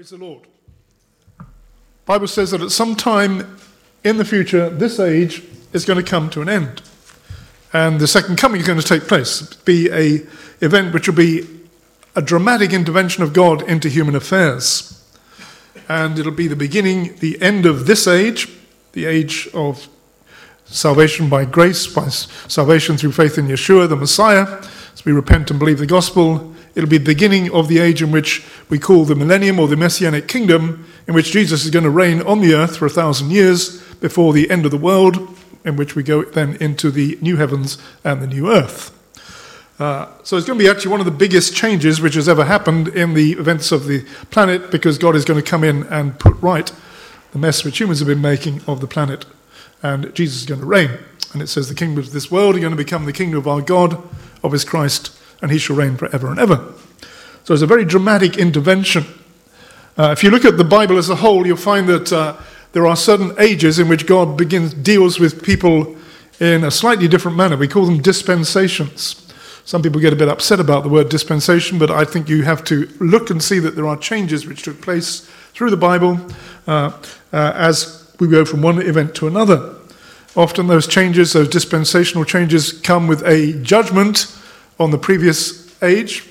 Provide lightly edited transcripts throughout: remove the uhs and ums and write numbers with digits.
Praise the Lord. The Bible says that at some time in the future, this age is going to come to an end. And the second coming is going to take place. It'll be an event which will be a dramatic intervention of God into human affairs. And it'll be the beginning, the end of this age, the age of salvation by grace, by salvation through faith in Yeshua, the Messiah. As we repent and believe the gospel, it'll be the beginning of the age in which we call the millennium or the Messianic kingdom, in which Jesus is going to reign on the earth for 1,000 years before the end of the world, in which we go then into the new heavens and the new earth. So it's going to be actually one of the biggest changes which has ever happened in the events of the planet, because God is going to come in and put right the mess which humans have been making of the planet, and Jesus is going to reign. And it says the kingdoms of this world are going to become the kingdom of our God, of his Christ, and he shall reign forever and ever. So it's a very dramatic intervention. If you look at the Bible as a whole, you'll find that there are certain ages in which God deals with people in a slightly different manner. We call them dispensations. Some people get a bit upset about the word dispensation, but I think you have to look and see that there are changes which took place through the Bible as we go from one event to another. Often those changes, those dispensational changes, come with a judgment on the previous age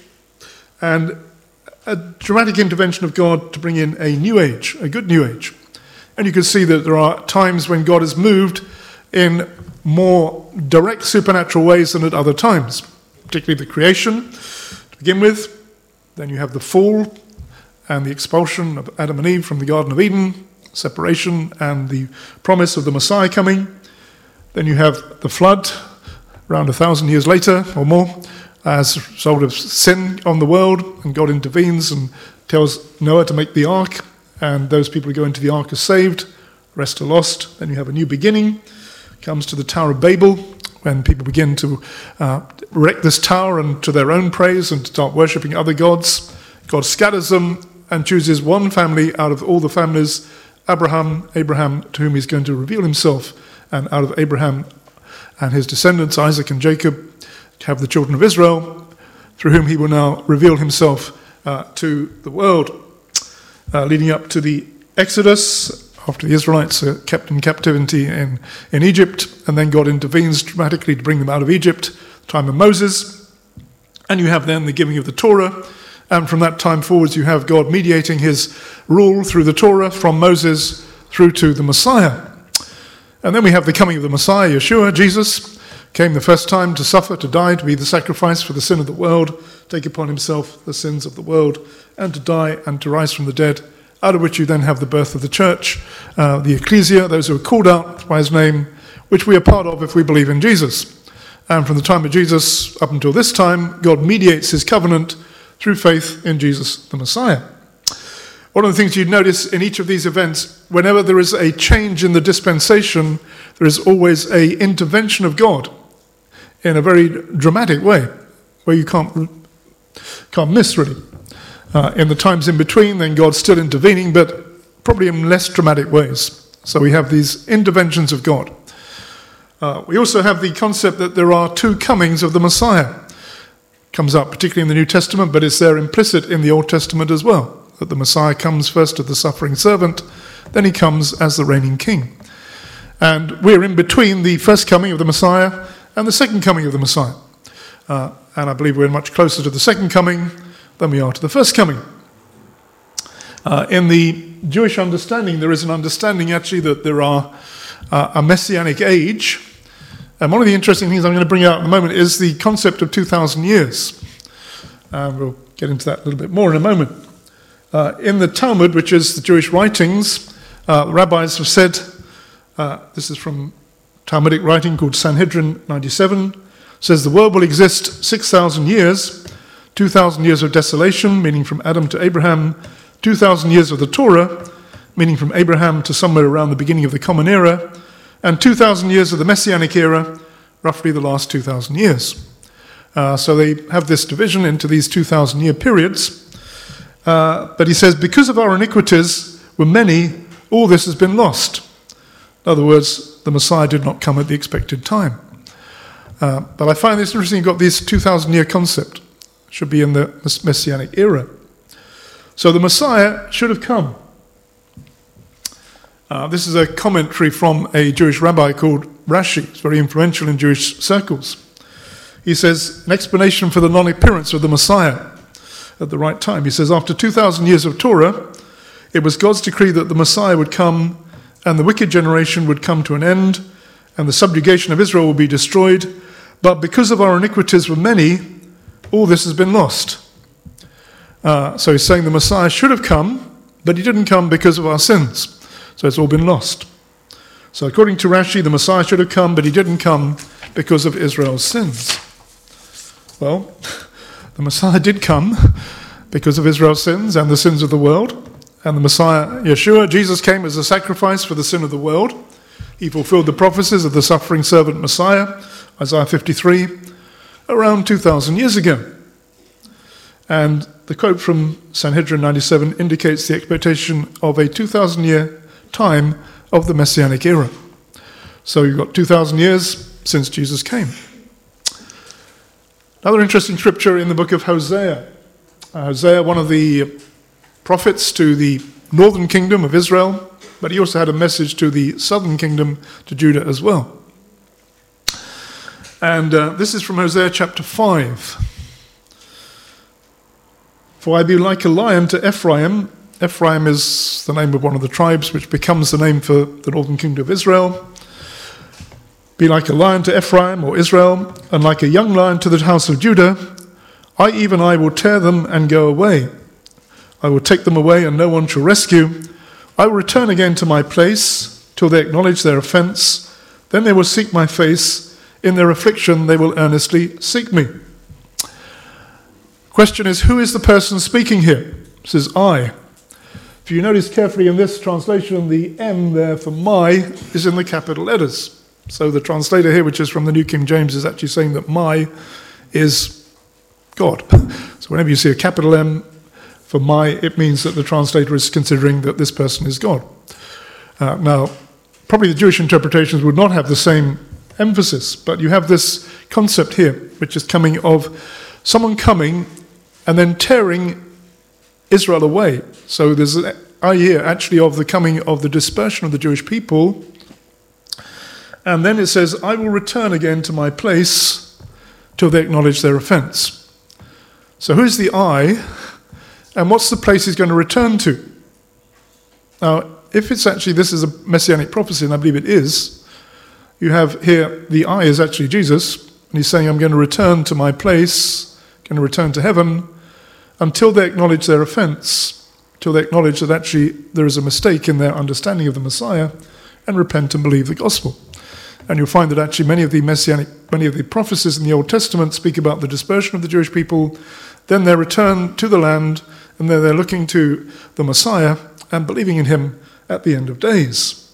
and a dramatic intervention of God to bring in a new age, a good new age. And you can see that there are times when God has moved in more direct supernatural ways than at other times, particularly the creation to begin with. Then you have the fall and the expulsion of Adam and Eve from the Garden of Eden, separation and the promise of the Messiah coming. Then you have the flood around 1,000 years later or more as a result of sin on the world, and God intervenes and tells Noah to make the ark, and those people who go into the ark are saved, the rest are lost. Then you have a new beginning. It comes to the Tower of Babel, when people begin to erect this tower and to their own praise and start worshipping other gods. God scatters them and chooses one family out of all the families, Abraham, to whom he's going to reveal himself, and out of Abraham and his descendants, Isaac and Jacob, to have the children of Israel, through whom he will now reveal himself to the world, leading up to the Exodus, after the Israelites are kept in captivity in Egypt, and then God intervenes dramatically to bring them out of Egypt, the time of Moses. And you have then the giving of the Torah, and from that time forwards you have God mediating his rule through the Torah from Moses through to the Messiah. And then we have the coming of the Messiah, Yeshua, Jesus, came the first time to suffer, to die, to be the sacrifice for the sin of the world, take upon himself the sins of the world, and to die and to rise from the dead, out of which you then have the birth of the church, the ecclesia, those who are called out by his name, which we are part of if we believe in Jesus. And from the time of Jesus up until this time, God mediates his covenant through faith in Jesus the Messiah. One of the things you'd notice in each of these events, whenever there is a change in the dispensation, there is always an intervention of God in a very dramatic way, where you can't miss, really. In the times in between, then God's still intervening, but probably in less dramatic ways. So we have these interventions of God. We also have the concept that there are two comings of the Messiah. It comes up particularly in the New Testament, but it's there implicit in the Old Testament as well, that the Messiah comes first as the suffering servant, then he comes as the reigning king. And we're in between the first coming of the Messiah and the second coming of the Messiah. And I believe we're much closer to the second coming than we are to the first coming. In the Jewish understanding, there is an understanding actually that there are a messianic age. And one of the interesting things I'm going to bring out in a moment is the concept of 2,000 years. We'll get into that a little bit more in a moment. In the Talmud, which is the Jewish writings, the rabbis have said, this is from Talmudic writing called Sanhedrin 97, says the world will exist 6,000 years, 2,000 years of desolation, meaning from Adam to Abraham, 2,000 years of the Torah, meaning from Abraham to somewhere around the beginning of the Common Era, and 2,000 years of the Messianic era, roughly the last 2,000 years. So they have this division into these 2,000-year periods. But he says, because of our iniquities were many, all this has been lost. In other words, the Messiah did not come at the expected time. But I find this interesting. You've got this 2,000-year concept. It should be in the Messianic era. So the Messiah should have come. This is a commentary from a Jewish rabbi called Rashi. It's very influential in Jewish circles. He says, an explanation for the non-appearance of the Messiah at the right time. He says, after 2,000 years of Torah, it was God's decree that the Messiah would come and the wicked generation would come to an end and the subjugation of Israel will be destroyed. But because of our iniquities were many, all this has been lost. So he's saying the Messiah should have come, but he didn't come because of our sins. So it's all been lost. So according to Rashi, the Messiah should have come, but he didn't come because of Israel's sins. Well, the Messiah did come because of Israel's sins and the sins of the world. And the Messiah, Yeshua, Jesus came as a sacrifice for the sin of the world. He fulfilled the prophecies of the suffering servant Messiah, Isaiah 53, around 2,000 years ago. And the quote from Sanhedrin 97 indicates the expectation of a 2,000-year time of the Messianic era. So you've got 2,000 years since Jesus came. Another interesting scripture in the book of Hosea. Hosea, one of the prophets to the northern kingdom of Israel, but he also had a message to the southern kingdom, to Judah as well. And this is from Hosea chapter 5. For I be like a lion to Ephraim. Ephraim is the name of one of the tribes which becomes the name for the northern kingdom of Israel. Be like a lion to Ephraim or Israel, and like a young lion to the house of Judah. I will tear them and go away. I will take them away and no one shall rescue. I will return again to my place till they acknowledge their offense. Then they will seek my face. In their affliction they will earnestly seek me. Question is, who is the person speaking here? It says I. If you notice carefully in this translation, the M there for my is in the capital letters. So the translator here, which is from the New King James, is actually saying that my is God. So whenever you see a capital M for my, it means that the translator is considering that this person is God. Now, probably the Jewish interpretations would not have the same emphasis, but you have this concept here, which is coming of someone coming and then tearing Israel away. So there's an idea actually of the coming of the dispersion of the Jewish people. And then it says, I will return again to my place till they acknowledge their offense. So who's the I, and what's the place he's going to return to? Now, if it's actually, this is a messianic prophecy, and I believe it is, you have here, the I is actually Jesus, and he's saying, I'm going to return to my place, going to return to heaven, until they acknowledge their offense, till they acknowledge that actually there is a mistake in their understanding of the Messiah, and repent and believe the gospel. And you'll find that actually many of the prophecies in the Old Testament speak about the dispersion of the Jewish people, then their return to the land, and then they're looking to the Messiah and believing in him at the end of days.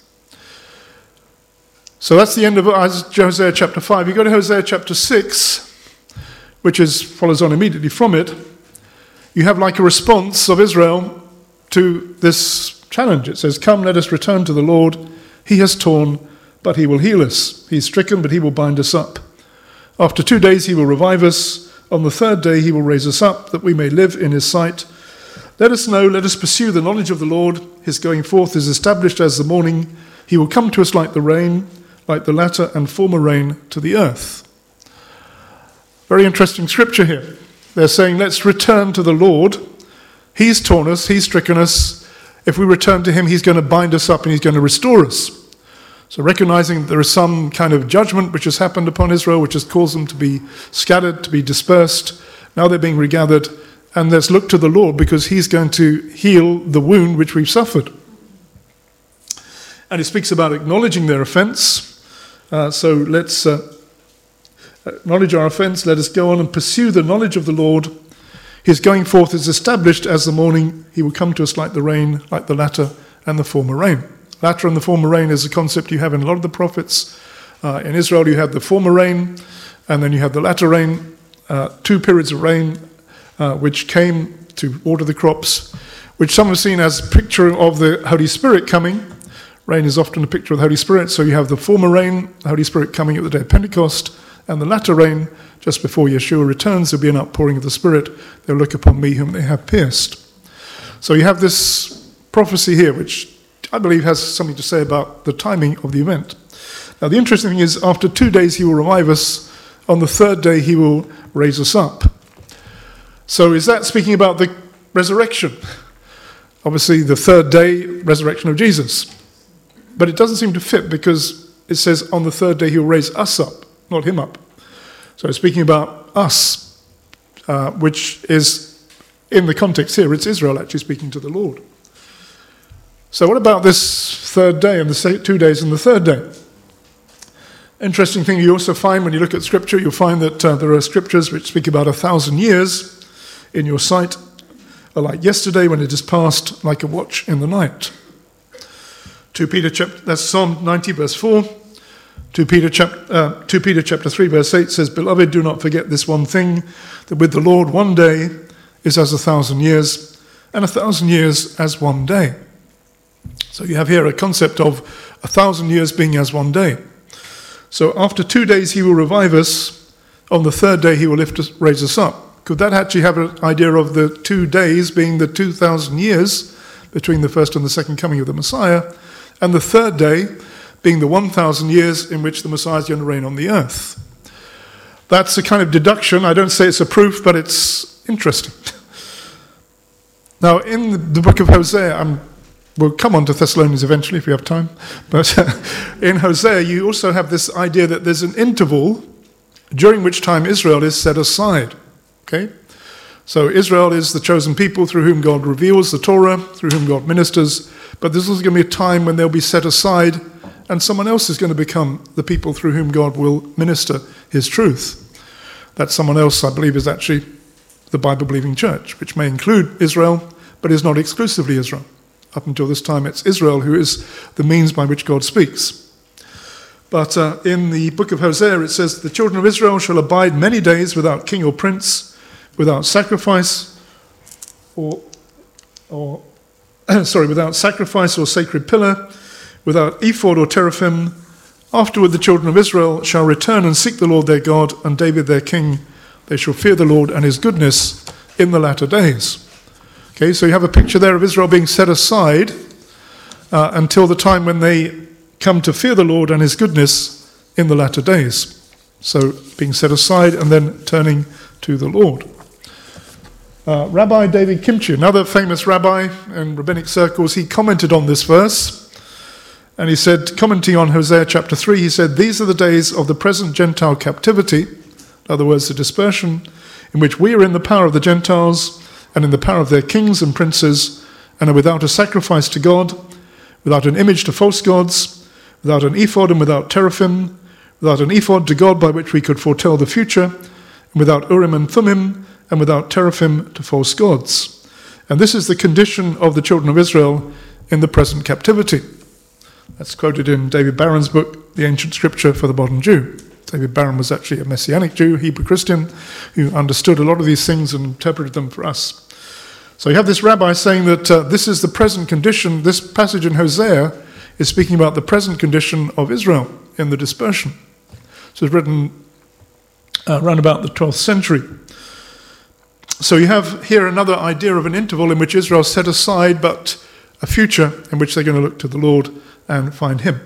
So that's the end of Hosea chapter 5. You go to Hosea chapter 6, which follows on immediately from it. You have like a response of Israel to this challenge. It says, come, let us return to the Lord. He has torn, but he will heal us. He is stricken, but he will bind us up. After 2 days he will revive us. On the third day he will raise us up, that we may live in his sight. Let us know, let us pursue the knowledge of the Lord. His going forth is established as the morning. He will come to us like the rain, like the latter and former rain to the earth. Very interesting scripture here. They're saying, let's return to the Lord. He's torn us, he's stricken us. If we return to him, he's going to bind us up and he's going to restore us. So recognizing that there is some kind of judgment which has happened upon Israel, which has caused them to be scattered, to be dispersed. Now they're being regathered. And let's look to the Lord, because he's going to heal the wound which we've suffered. And he speaks about acknowledging their offense. So let's acknowledge our offense. Let us go on and pursue the knowledge of the Lord. His going forth is established as the morning. He will come to us like the rain, like the latter and the former rain. Latter and the former rain is a concept you have in a lot of the prophets. In Israel you have the former rain, and then you have the latter rain. 2 periods of rain which came to water the crops, which some have seen as a picture of the Holy Spirit coming. Rain is often a picture of the Holy Spirit, so you have the former rain, the Holy Spirit coming at the day of Pentecost, and the latter rain, just before Yeshua returns, there'll be an outpouring of the Spirit. They'll look upon me whom they have pierced. So you have this prophecy here, which I believe has something to say about the timing of the event. Now, the interesting thing is, after 2 days he will revive us. On the third day he will raise us up. So is that speaking about the resurrection? Obviously, the third day, resurrection of Jesus. But it doesn't seem to fit, because it says on the third day he will raise us up, not him up. So it's speaking about us, which is, in the context here, it's Israel actually speaking to the Lord. So what about this third day and the 2 days and the third day? Interesting thing you also find when you look at Scripture, you'll find that there are Scriptures which speak about 1,000 years in your sight, are like yesterday when it is past, like a watch in the night. 2 Peter that's Psalm 90 verse 4. 2 Peter chapter 3 verse 8 says, "Beloved, do not forget this one thing, that with the Lord 1 day is as 1,000 years, and 1,000 years as 1 day." So you have here a concept of 1,000 years being as 1 day. So after 2 days he will revive us. On the third day he will raise us up. Could that actually have an idea of the 2 days being the 2,000 years between the first and the second coming of the Messiah, and the third day being the 1,000 years in which the Messiah is going to reign on the earth? That's a kind of deduction. I don't say it's a proof, but it's interesting. Now, in the book of Hosea, we'll come on to Thessalonians eventually if we have time. But in Hosea, you also have this idea that there's an interval during which time Israel is set aside. Okay? So Israel is the chosen people through whom God reveals the Torah, through whom God ministers. But there's also going to be a time when they'll be set aside, and someone else is going to become the people through whom God will minister his truth. That someone else, I believe, is actually the Bible-believing church, which may include Israel, but is not exclusively Israel. Up until this time, it's Israel who is the means by which God speaks. But in the book of Hosea, it says, "The children of Israel shall abide many days without king or prince, without sacrifice without sacrifice or sacred pillar, without ephod or teraphim. Afterward the children of Israel shall return and seek the Lord their God and David their king. They shall fear the Lord and his goodness in the latter days." Okay, so you have a picture there of Israel being set aside until the time when they come to fear the Lord and his goodness in the latter days. So being set aside and then turning to the Lord. Rabbi David Kimchi, another famous rabbi in rabbinic circles, he commented on this verse. And he said, commenting on Hosea chapter 3, he said, "These are the days of the present Gentile captivity," in other words, the dispersion, "in which we are in the power of the Gentiles and in the power of their kings and princes, and are without a sacrifice to God, without an image to false gods, without an ephod and without teraphim, without an ephod to God by which we could foretell the future, and without Urim and Thummim, and without teraphim to false gods." And this is the condition of the children of Israel in the present captivity. That's quoted in David Barron's book, The Ancient Scripture for the Modern Jew. David Barron was actually a Messianic Jew, Hebrew Christian, who understood a lot of these things and interpreted them for us. So you have this rabbi saying that this is the present condition. This passage in Hosea is speaking about the present condition of Israel in the dispersion. So it's written around about the 12th century. So you have here another idea of an interval in which Israel is set aside, but a future in which they're going to look to the Lord and find him.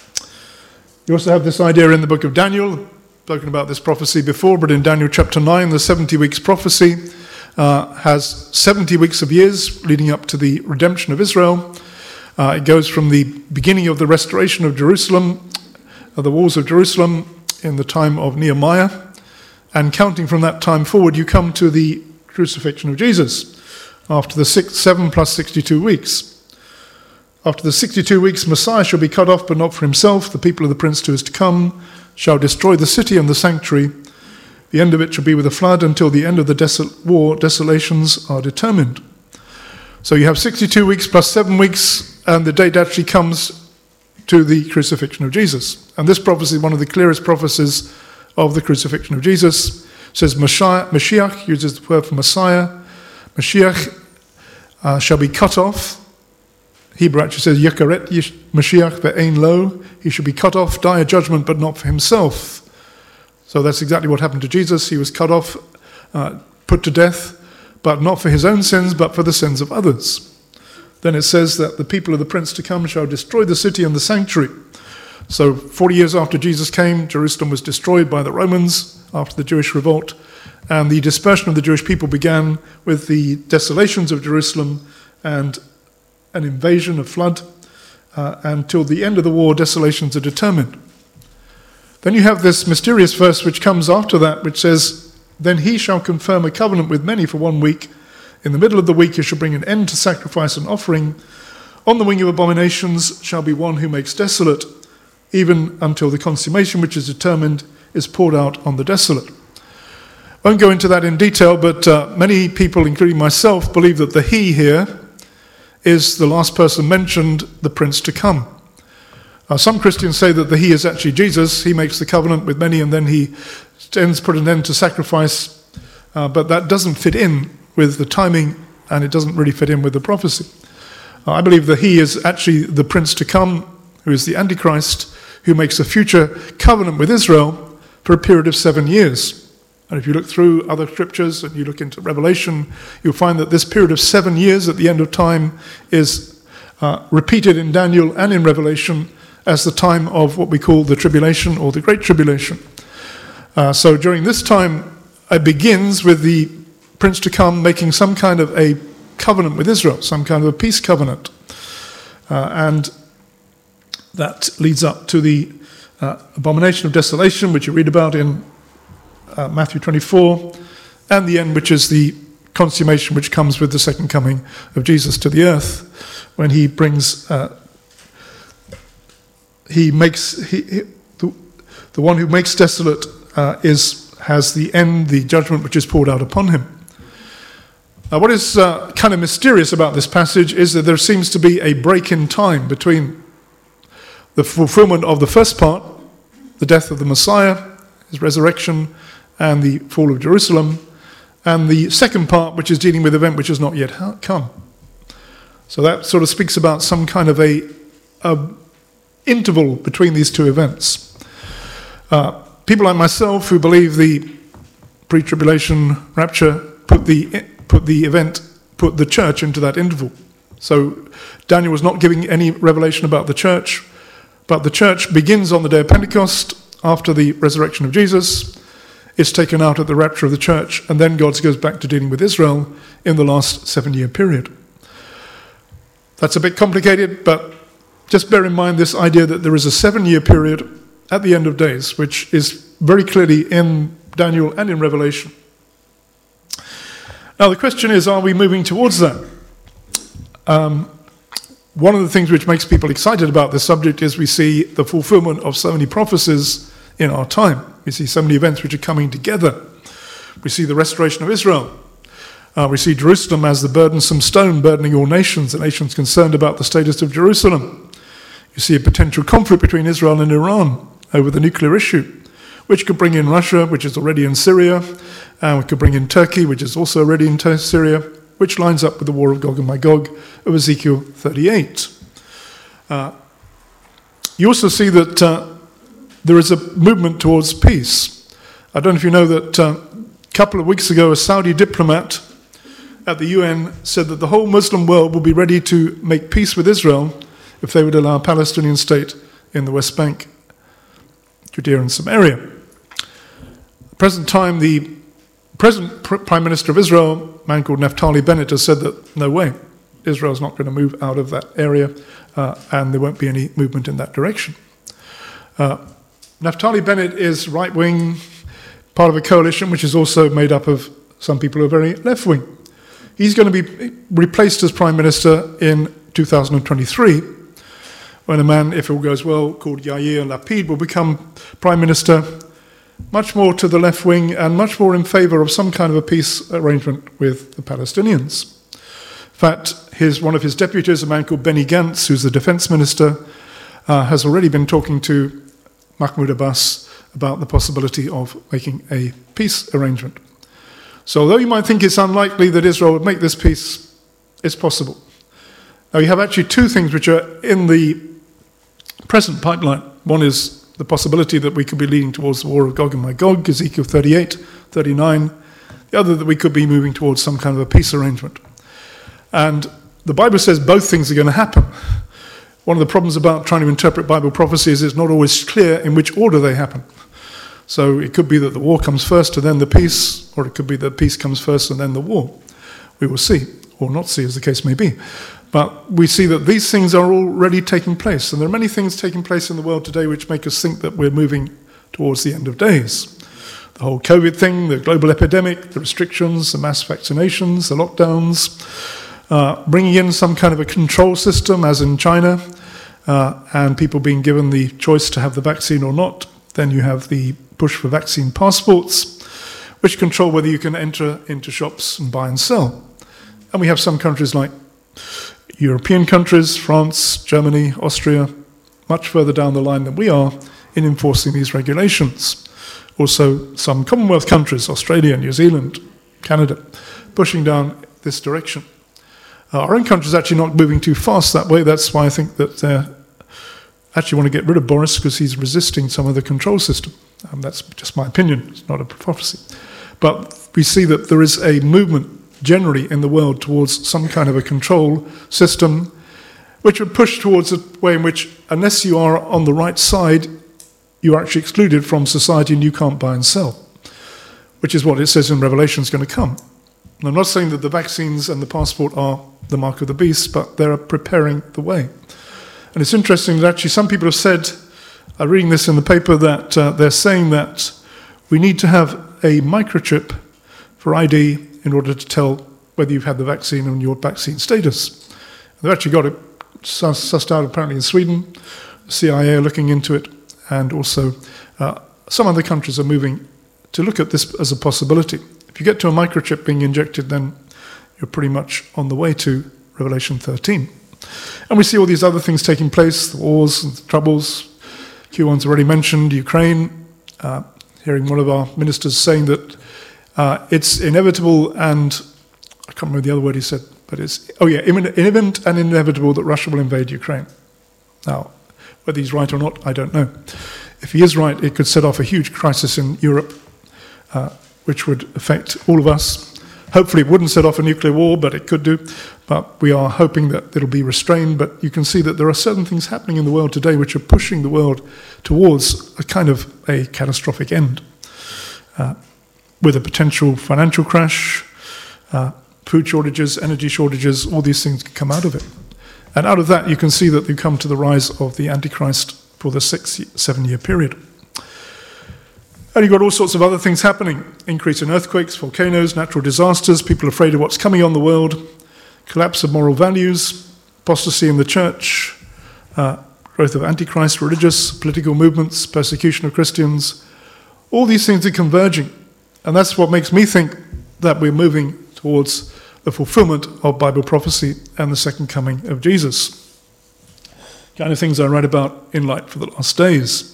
You also have this idea in the book of Daniel. I've spoken about this prophecy before, but in Daniel chapter 9, the 70 weeks prophecy has 70 weeks of years leading up to the redemption of Israel. It goes from the beginning of the restoration of Jerusalem, the walls of Jerusalem in the time of Nehemiah, and counting from that time forward, you come to the crucifixion of Jesus after the 7 plus 62 weeks. After the 62 weeks, Messiah shall be cut off, but not for himself. The people of the prince who is to come shall destroy the city and the sanctuary. The end of it shall be with a flood until the end of the war. Desolations are determined. So you have 62 weeks plus 7 weeks, and the date actually comes to the crucifixion of Jesus. And this prophecy is one of the clearest prophecies of the crucifixion of Jesus. It says Mashiach, uses the word for Messiah. Mashiach shall be cut off. Hebrew actually says Yekaret Mashiach ve'ein lo. He should be cut off, die a judgment, but not for himself. So that's exactly what happened to Jesus. He was cut off, put to death, but not for his own sins, but for the sins of others. then it says that the people of the prince to come shall destroy the city and the sanctuary. So 40 years after Jesus came, Jerusalem was destroyed by the Romans after the Jewish revolt, and the dispersion of the Jewish people began with the desolations of Jerusalem and an invasion, a flood, until the end of the war, desolations are determined. Then you have this mysterious verse which comes after that, which says, "Then he shall confirm a covenant with many for 1 week. In the middle of the week he shall bring an end to sacrifice and offering. On the wing of abominations shall be one who makes desolate, even until the consummation which is determined is poured out on the desolate." I won't go into that in detail, but many people, including myself, believe that the he here is the last person mentioned, the prince to come. Some Christians say that the he is actually Jesus. He makes the covenant with many and then he put an end to sacrifice, but that doesn't fit in with the timing and it doesn't really fit in with the prophecy. I believe that he is actually the prince to come, who is the Antichrist, who makes a future covenant with Israel for a period of 7 years. And if you look through other scriptures and you look into Revelation, you'll find that this period of 7 years at the end of time is repeated in Daniel and in Revelation as the time of what we call the tribulation or the Great Tribulation. So during this time, it begins with the prince to come making some kind of a covenant with Israel, some kind of a peace covenant. And that leads up to the abomination of desolation, which you read about in Matthew 24, and the end, which is the consummation which comes with the second coming of Jesus to the earth, when he brings, the one who makes desolate has the end, the judgment which is poured out upon him. What is kind of mysterious about this passage is that there seems to be a break in time between the fulfillment of the first part, the death of the Messiah, his resurrection, and the fall of Jerusalem, and the second part, which is dealing with an event which has not yet come. So that sort of speaks about some kind of a interval between these two events. People like myself who believe the pre-tribulation rapture put the church into that interval. So Daniel was not giving any revelation about the church, but the church begins on the day of Pentecost after the resurrection of Jesus. It's taken out at the rapture of the church, and then God goes back to dealing with Israel in the last 7-year period. That's a bit complicated, but just bear in mind this idea that there is a 7-year period at the end of days, which is very clearly in Daniel and in Revelation. Now the question is, are we moving towards that? One of the things which makes people excited about this subject is we see the fulfillment of so many prophecies in our time. We see so many events which are coming together. We see the restoration of Israel. We see Jerusalem as the burdensome stone burdening all nations, the nations concerned about the status of Jerusalem. You see a potential conflict between Israel and Iran over the nuclear issue, which could bring in Russia, which is already in Syria, and we could bring in Turkey, which is also already in Syria, which lines up with the war of Gog and Magog of Ezekiel 38. You also see that there is a movement towards peace. I don't know if you know that a couple of weeks ago, a Saudi diplomat at the UN said that the whole Muslim world will be ready to make peace with Israel if they would allow a Palestinian state in the West Bank, Judea and Samaria. At the present time, the present Prime Minister of Israel, a man called Naftali Bennett, has said that no way, Israel's not going to move out of that area and there won't be any movement in that direction. Naftali Bennett is right-wing, part of a coalition which is also made up of some people who are very left-wing. He's going to be replaced as Prime Minister in 2023, when a man, if it all goes well, called Yair Lapid will become Prime Minister, much more to the left wing and much more in favour of some kind of a peace arrangement with the Palestinians. In fact, one of his deputies, a man called Benny Gantz, who's the Defence Minister, has already been talking to Mahmoud Abbas about the possibility of making a peace arrangement. So although you might think it's unlikely that Israel would make this peace, it's possible. Now you have actually two things which are in the present pipeline. One is the possibility that we could be leading towards the war of Gog and Magog, Ezekiel 38, 39. The other that we could be moving towards some kind of a peace arrangement. And the Bible says both things are going to happen. One of the problems about trying to interpret Bible prophecy is it's not always clear in which order they happen. So it could be that the war comes first and then the peace, or it could be that peace comes first and then the war. We will see, or not see, as the case may be. But we see that these things are already taking place. And there are many things taking place in the world today which make us think that we're moving towards the end of days. The whole COVID thing, the global epidemic, the restrictions, the mass vaccinations, the lockdowns, bringing in some kind of a control system, as in China, and people being given the choice to have the vaccine or not. Then you have the push for vaccine passports, which control whether you can enter into shops and buy and sell. And we have some countries like European countries, France, Germany, Austria, much further down the line than we are in enforcing these regulations. Also, some Commonwealth countries, Australia, New Zealand, Canada, pushing down this direction. Our own country is actually not moving too fast that way. That's why I think that they actually want to get rid of Boris, because he's resisting some of the control system. That's just my opinion. It's not a prophecy. But we see that there is a movement generally in the world towards some kind of a control system, which would push towards a way in which, unless you are on the right side, you are actually excluded from society and you can't buy and sell, which is what it says in Revelation is going to come. And I'm not saying that the vaccines and the passport are the mark of the beast, but they're preparing the way. And it's interesting that actually some people have said, reading this in the paper, that they're saying that we need to have a microchip for ID in order to tell whether you've had the vaccine and your vaccine status. They've actually got it sussed out apparently in Sweden. The CIA are looking into it, and also some other countries are moving to look at this as a possibility. If you get to a microchip being injected, then you're pretty much on the way to Revelation 13. And we see all these other things taking place, the wars and the troubles. Q1's already mentioned, Ukraine, hearing one of our ministers saying that it's inevitable, and I can't remember the other word he said, but it's, imminent and inevitable that Russia will invade Ukraine. Now, whether he's right or not, I don't know. If he is right, it could set off a huge crisis in Europe, which would affect all of us. Hopefully it wouldn't set off a nuclear war, but it could do. But we are hoping that it'll be restrained. But you can see that there are certain things happening in the world today which are pushing the world towards a kind of a catastrophic end, with a potential financial crash, food shortages, energy shortages, all these things can come out of it. And out of that, you can see that you come to the rise of the Antichrist for the 7-year period. And you've got all sorts of other things happening. Increase in earthquakes, volcanoes, natural disasters, people afraid of what's coming on the world, collapse of moral values, apostasy in the church, growth of Antichrist, religious, political movements, persecution of Christians. All these things are converging. And that's what makes me think that we're moving towards the fulfillment of Bible prophecy and the second coming of Jesus. Kind of things I write about in Light for the Last Days.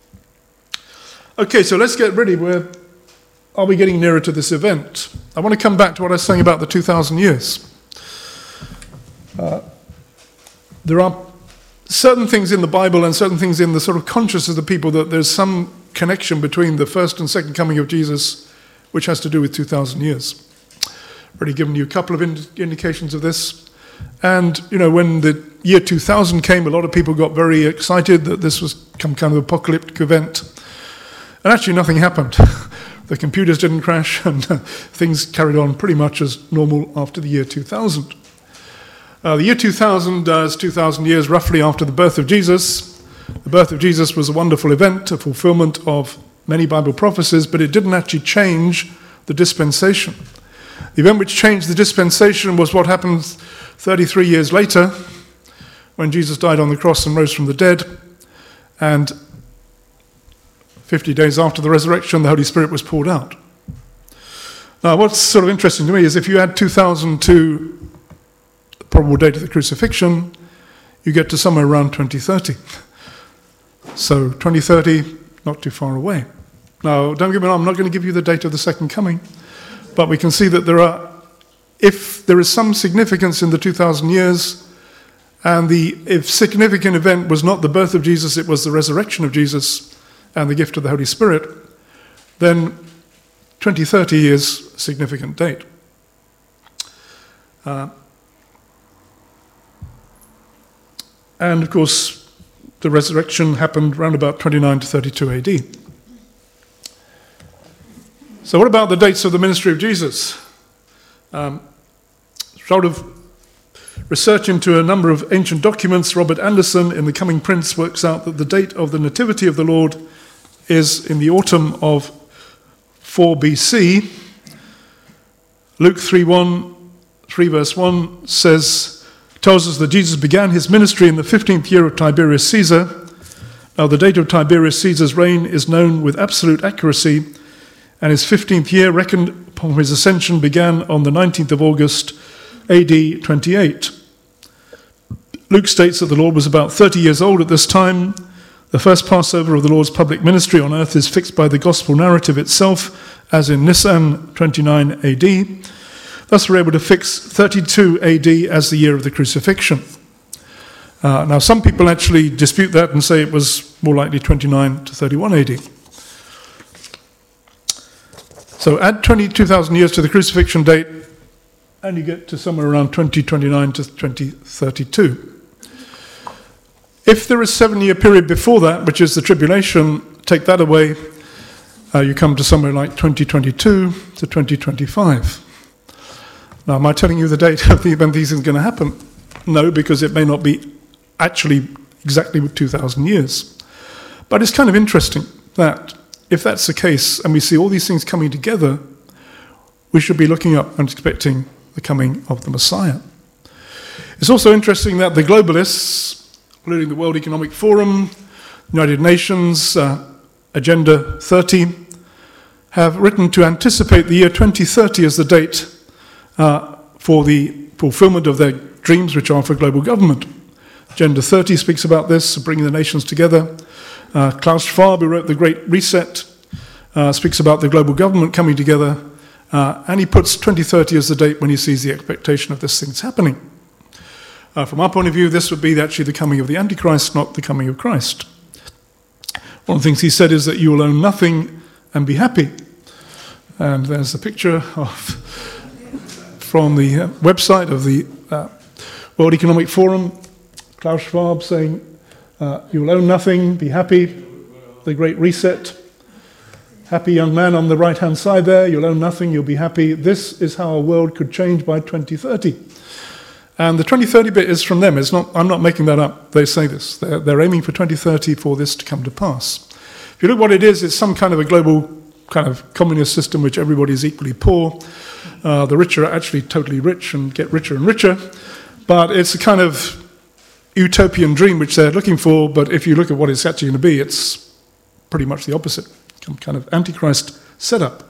Okay, so let's get ready. Are we getting nearer to this event? I want to come back to what I was saying about the 2,000 years. There are certain things in the Bible and certain things in the sort of consciousness of the people that there's some connection between the first and second coming of Jesus, which has to do with 2,000 years. I've already given you a couple of indications of this. And, when the year 2000 came, a lot of people got very excited that this was some kind of apocalyptic event. And actually nothing happened. The computers didn't crash, and things carried on pretty much as normal after the year 2000. The year 2000 is 2,000 years roughly after the birth of Jesus. The birth of Jesus was a wonderful event, a fulfillment of many Bible prophecies, but it didn't actually change the dispensation. The event which changed the dispensation was what happened 33 years later, when Jesus died on the cross and rose from the dead, and 50 days after the resurrection, the Holy Spirit was poured out. Now, what's sort of interesting to me is if you add 2000 to the probable date of the crucifixion, you get to somewhere around 2030. So 2030, not too far away. Now, don't get me wrong, I'm not going to give you the date of the second coming, but we can see that if there is some significance in the 2,000 years, and if significant event was not the birth of Jesus, it was the resurrection of Jesus and the gift of the Holy Spirit, then 2030 is a significant date. And of course, the resurrection happened around about 29 to 32 AD. So what about the dates of the ministry of Jesus? Sort of research into a number of ancient documents. Robert Anderson in The Coming Prince works out that the date of the nativity of the Lord is in the autumn of 4 BC. Luke 3 verse 1 tells us that Jesus began his ministry in the 15th year of Tiberius Caesar. Now the date of Tiberius Caesar's reign is known with absolute accuracy, and his 15th year, reckoned upon his ascension, began on the 19th of August, AD 28. Luke states that the Lord was about 30 years old at this time. The first Passover of the Lord's public ministry on earth is fixed by the gospel narrative itself, as in Nisan 29 AD. Thus we're able to fix 32 AD as the year of the crucifixion. Now some people actually dispute that and say it was more likely 29 to 31 AD. So add 22,000 years to the crucifixion date, and you get to somewhere around 2029 to 2032. If there is a 7-year period before that, which is the tribulation, take that away, you come to somewhere like 2022 to 2025. Now, am I telling you the date of the event these things are going to happen? No, because it may not be actually exactly 2,000 years. But it's kind of interesting that if that's the case, and we see all these things coming together, we should be looking up and expecting the coming of the Messiah. It's also interesting that the globalists, including the World Economic Forum, United Nations, Agenda 30, have written to anticipate the year 2030 as the date for the fulfillment of their dreams, which are for global government. Agenda 30 speaks about this, bringing the nations together. Klaus Schwab, who wrote The Great Reset, speaks about the global government coming together, and he puts 2030 as the date when he sees the expectation of this thing's happening. From our point of view, this would be actually the coming of the Antichrist, not the coming of Christ. One of the things he said is that you will own nothing and be happy. And there's a picture from the website of the World Economic Forum, Klaus Schwab saying, you will own nothing, be happy, the Great Reset. Happy young man on the right-hand side there, you'll own nothing, you'll be happy. This is how our world could change by 2030. And the 2030 bit is from them. It's not, I'm not making that up. They say this. They're aiming for 2030 for this to come to pass. If you look what it is, it's some kind of a global kind of communist system which everybody is equally poor. The rich are actually totally rich and get richer and richer. But it's a kind of utopian dream which they're looking for, but if you look at what it's actually going to be, it's pretty much the opposite. Some kind of Antichrist setup.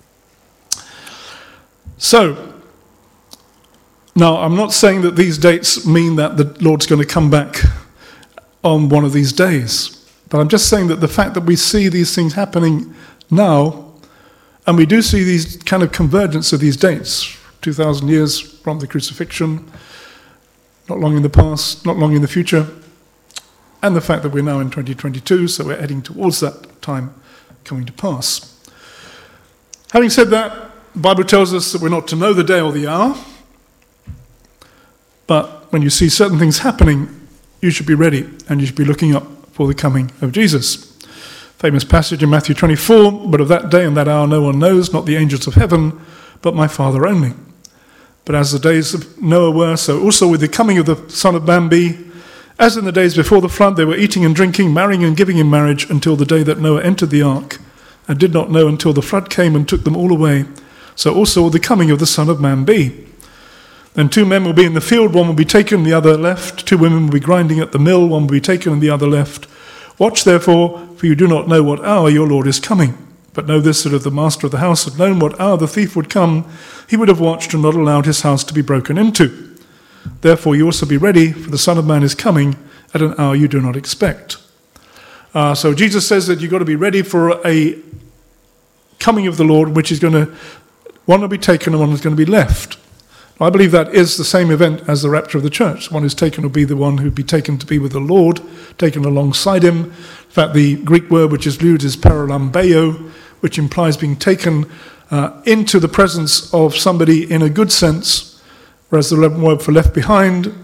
So, now I'm not saying that these dates mean that the Lord's going to come back on one of these days, but I'm just saying that the fact that we see these things happening now, and we do see these kind of convergence of these dates, 2,000 years from the crucifixion, not long in the past, not long in the future, and the fact that we're now in 2022, so we're heading towards that time coming to pass. Having said that, the Bible tells us that we're not to know the day or the hour, but when you see certain things happening, you should be ready, and you should be looking up for the coming of Jesus. Famous passage in Matthew 24, but of that day and that hour no one knows, not the angels of heaven, but my Father only. But as the days of Noah were, so also with the coming of the Son of Man be. As in the days before the flood, they were eating and drinking, marrying and giving in marriage, until the day that Noah entered the ark, and did not know until the flood came and took them all away. So also will the coming of the Son of Man be. Then 2 men will be in the field, one will be taken, the other left. 2 women will be grinding at the mill, one will be taken and the other left. Watch therefore, for you do not know what hour your Lord is coming. But know this, that if the master of the house had known what hour the thief would come, he would have watched and not allowed his house to be broken into. Therefore you also be ready, for the Son of Man is coming at an hour you do not expect. So Jesus says that you've got to be ready for a coming of the Lord, which is going to, one will be taken and one is going to be left. I believe that is the same event as the rapture of the church. One who's taken will be the one who'd be taken to be with the Lord, taken alongside him. In fact, the Greek word which is used is paralambeo, which implies being taken into the presence of somebody in a good sense, whereas the word for left behind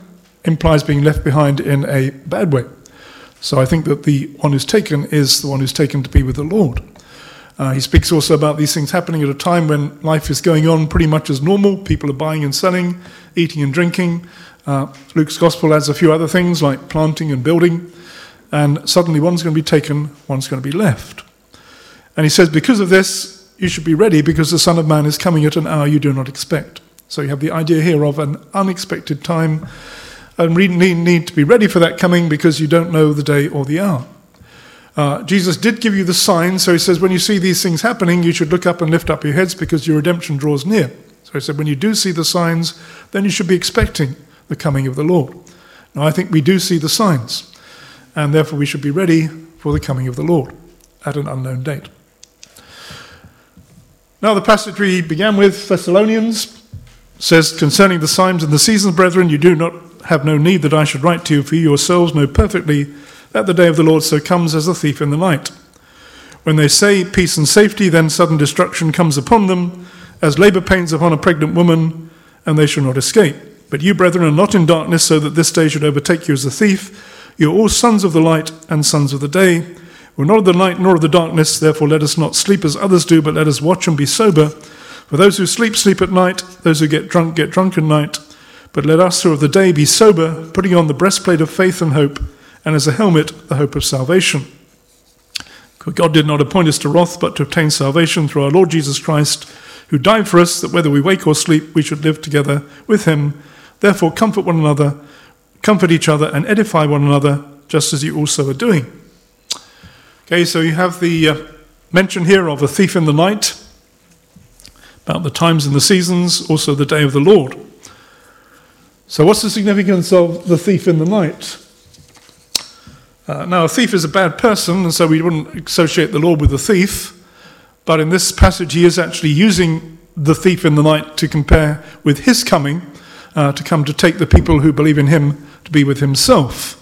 implies being left behind in a bad way. So I think that the one who's taken is the one who's taken to be with the Lord. He speaks also about these things happening at a time when life is going on pretty much as normal. People are buying and selling, eating and drinking. Luke's gospel adds a few other things like planting and building. And suddenly one's going to be taken, one's going to be left. And he says, because of this, you should be ready because the Son of Man is coming at an hour you do not expect. So you have the idea here of an unexpected time. And we need to be ready for that coming because you don't know the day or the hour. Jesus did give you the sign, so he says, when you see these things happening, you should look up and lift up your heads because your redemption draws near. So he said, when you do see the signs, then you should be expecting the coming of the Lord. Now, I think we do see the signs, and therefore we should be ready for the coming of the Lord at an unknown date. Now, the passage we began with, Thessalonians, says, concerning the signs and the seasons, brethren, you do not have no need that I should write to you, for you yourselves know perfectly that the day of the Lord so comes as a thief in the night. When they say peace and safety, then sudden destruction comes upon them, as labor pains upon a pregnant woman, and they shall not escape. But you, brethren, are not in darkness, so that this day should overtake you as a thief. You are all sons of the light and sons of the day. We're not of the light nor of the darkness, therefore let us not sleep as others do, but let us watch and be sober. For those who sleep, sleep at night. Those who get drunk at night. But let us who are of the day be sober, putting on the breastplate of faith and hope, and as a helmet, the hope of salvation. For God did not appoint us to wrath, but to obtain salvation through our Lord Jesus Christ, who died for us, that whether we wake or sleep, we should live together with him. Therefore comfort one another, comfort each other, and edify one another, just as you also are doing. Okay, so you have the mention here of a thief in the night, about the times and the seasons, also the day of the Lord. So what's the significance of the thief in the night? Now, a thief is a bad person, and so we wouldn't associate the Lord with a thief. But in this passage, he is actually using the thief in the night to compare with his coming, to come to take the people who believe in him to be with himself.